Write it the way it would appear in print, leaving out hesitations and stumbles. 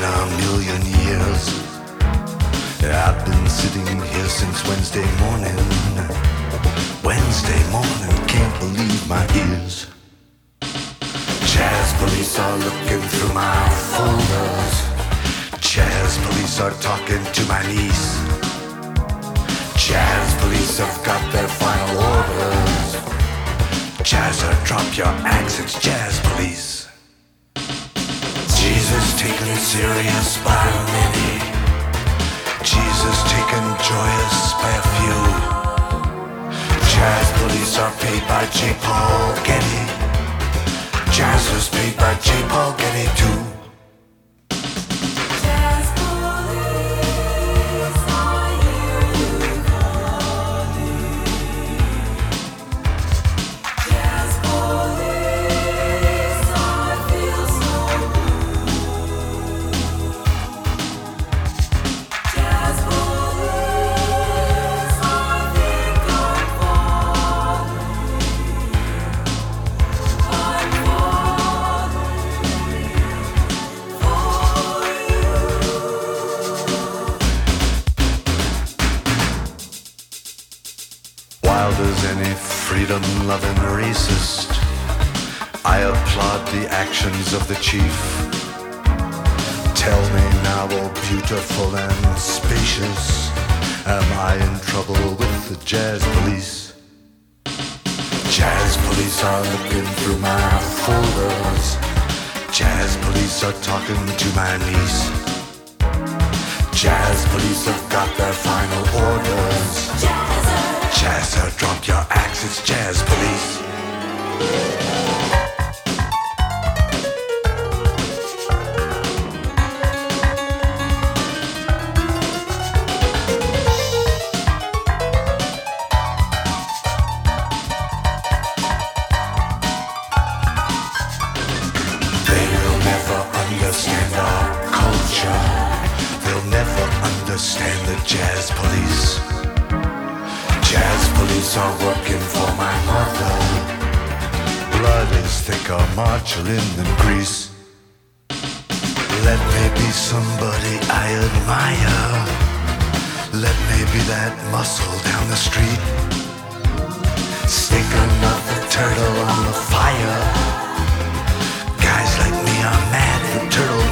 a million years. I've been sitting here since Wednesday morning. Wednesday morning, can't believe my ears. Jazz police are looking through my folders. Jazz police are talking to my niece. Jazz police have got their final orders. Jazzer, drop your axe, it's jazz police. Jesus taken serious by many. Jesus taken joyous by a few. Jazz police are paid by J. Paul Getty. Jazz was paid by J. Paul Getty too. Wild as any freedom-loving racist, I applaud the actions of the chief. Tell me now, oh beautiful and spacious, am I in trouble with the jazz police? Jazz police are looking through my folders. Jazz police are talking to my niece. Jazz police have got their final orders. Jazzer, drop your axe, it's jazz police. They will never understand our culture. They'll never understand the jazz police. Jazz police are working for my mother. Blood is thicker, margarine than grease. Let me be somebody I admire. Let me be that muscle down the street. Stick another turtle on the fire. Guys like me are mad for turtle